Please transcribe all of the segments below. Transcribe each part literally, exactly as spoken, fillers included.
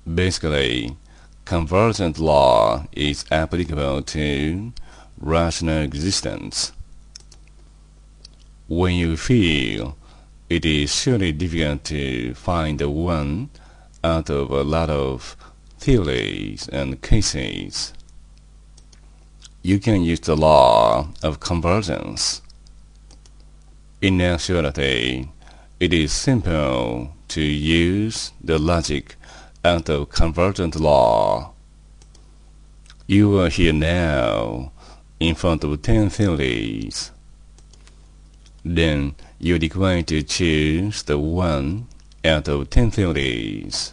Basically, convergent law is applicable to rational existence. When you feel it is surely difficult to find the one out of a lot of theories and cases, you can use the law of convergence. In actuality, it is simple to use the logic out of convergent law. You are here now in front of ten theories. Then you are required to choose the one out of ten theories.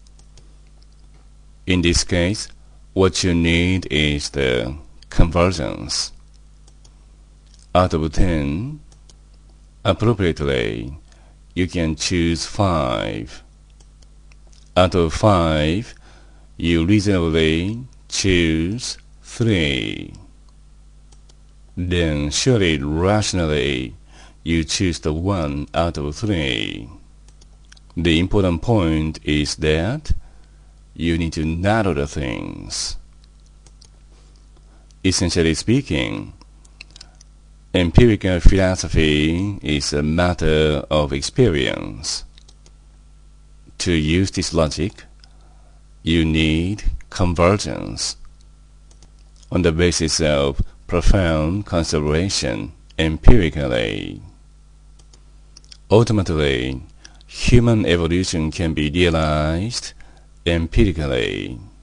In this case, what you need is the convergence. Out of ten, appropriately, you can choose five. Out of five, you reasonably choose three. Then surely rationally, you choose the one out of three. The important point is that you need to narrow the things. Essentially speaking, empirical philosophy is a matter of experience. To use this logic, you need convergence on the basis of profound consideration empirically. Ultimately, human evolution can be realized empirically.